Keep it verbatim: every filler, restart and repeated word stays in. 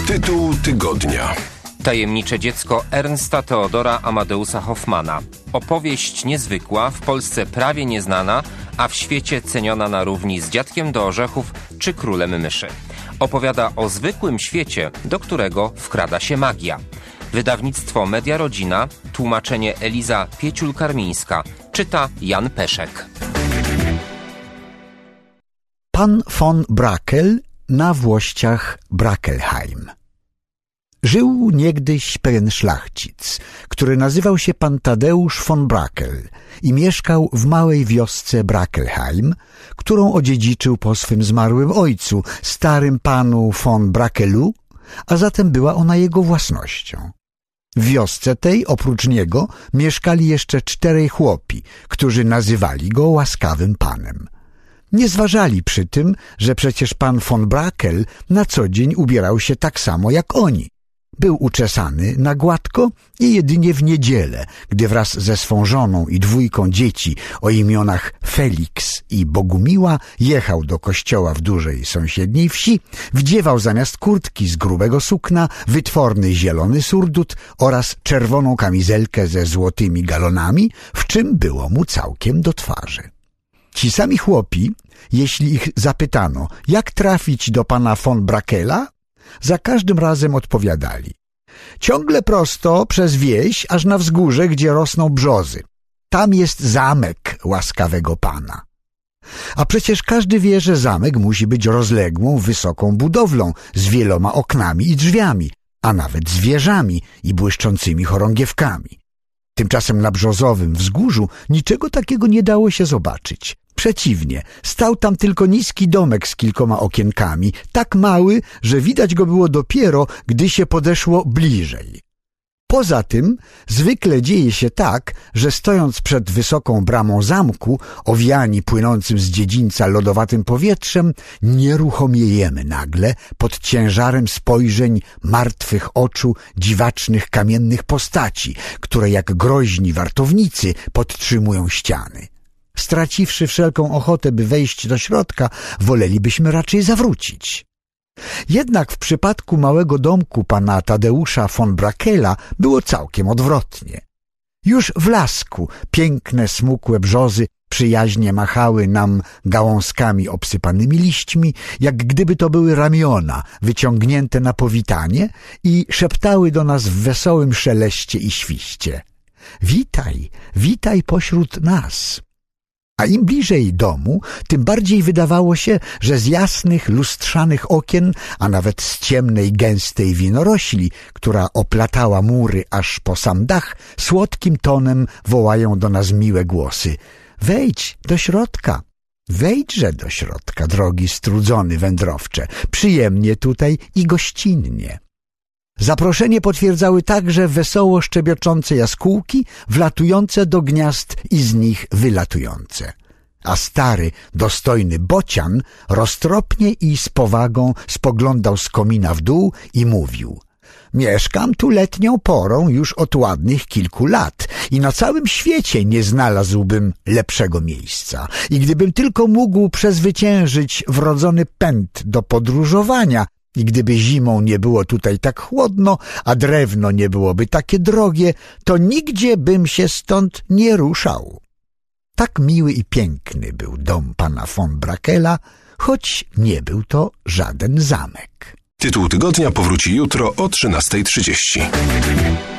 Tytuł tygodnia. Tajemnicze dziecko Ernsta Theodora Amadeusa Hoffmana. Opowieść niezwykła, w Polsce prawie nieznana, a w świecie ceniona na równi z Dziadkiem do Orzechów czy Królem Myszy. Opowiada o zwykłym świecie, do którego wkrada się magia. Wydawnictwo Media Rodzina, tłumaczenie Eliza Pieciul-Karmińska, czyta Jan Peszek. Pan von Brakel na włościach Brakelheim. Żył niegdyś pewien szlachcic, który nazywał się pan Tadeusz von Brakel i mieszkał w małej wiosce Brakelheim, którą odziedziczył po swym zmarłym ojcu, starym panu von Brakelu, a zatem była ona jego własnością. W wiosce tej oprócz niego mieszkali jeszcze czterej chłopi, którzy nazywali go łaskawym panem. Nie zważali przy tym, że przecież pan von Brakel na co dzień ubierał się tak samo jak oni. Był uczesany na gładko i jedynie w niedzielę, gdy wraz ze swą żoną i dwójką dzieci o imionach Felix i Bogumiła jechał do kościoła w dużej sąsiedniej wsi, wdziewał zamiast kurtki z grubego sukna wytworny zielony surdut oraz czerwoną kamizelkę ze złotymi galonami, w czym było mu całkiem do twarzy. Ci sami chłopi, jeśli ich zapytano, jak trafić do pana von Brakela, za każdym razem odpowiadali: ciągle prosto przez wieś, aż na wzgórze, gdzie rosną brzozy. Tam jest zamek łaskawego pana. A przecież każdy wie, że zamek musi być rozległą, wysoką budowlą z wieloma oknami i drzwiami, a nawet z wieżami i błyszczącymi chorągiewkami. Tymczasem na brzozowym wzgórzu niczego takiego nie dało się zobaczyć. Przeciwnie, stał tam tylko niski domek z kilkoma okienkami, tak mały, że widać go było dopiero, gdy się podeszło bliżej. Poza tym zwykle dzieje się tak, że stojąc przed wysoką bramą zamku, owiani płynącym z dziedzińca lodowatym powietrzem, nieruchomiejemy nagle pod ciężarem spojrzeń martwych oczu dziwacznych kamiennych postaci, które jak groźni wartownicy podtrzymują ściany. Straciwszy wszelką ochotę, by wejść do środka, wolelibyśmy raczej zawrócić. Jednak w przypadku małego domku pana Tadeusza von Brakela było całkiem odwrotnie. Już w lasku piękne, smukłe brzozy przyjaźnie machały nam gałązkami obsypanymi liśćmi, jak gdyby to były ramiona wyciągnięte na powitanie i szeptały do nas w wesołym szeleście i świście: witaj, witaj pośród nas. A im bliżej domu, tym bardziej wydawało się, że z jasnych, lustrzanych okien, a nawet z ciemnej, gęstej winorośli, która oplatała mury aż po sam dach, słodkim tonem wołają do nas miłe głosy: wejdź do środka, wejdźże do środka, drogi strudzony wędrowcze, przyjemnie tutaj i gościnnie. Zaproszenie potwierdzały także wesoło szczebioczące jaskółki, wlatujące do gniazd i z nich wylatujące. A stary, dostojny bocian roztropnie i z powagą spoglądał z komina w dół i mówił: mieszkam tu letnią porą już od ładnych kilku lat i na całym świecie nie znalazłbym lepszego miejsca. I gdybym tylko mógł przezwyciężyć wrodzony pęd do podróżowania, i gdyby zimą nie było tutaj tak chłodno, a drewno nie byłoby takie drogie, to nigdzie bym się stąd nie ruszał. Tak miły i piękny był dom pana von Brakela, choć nie był to żaden zamek. Tytuł tygodnia powróci jutro o trzynastej trzydzieści.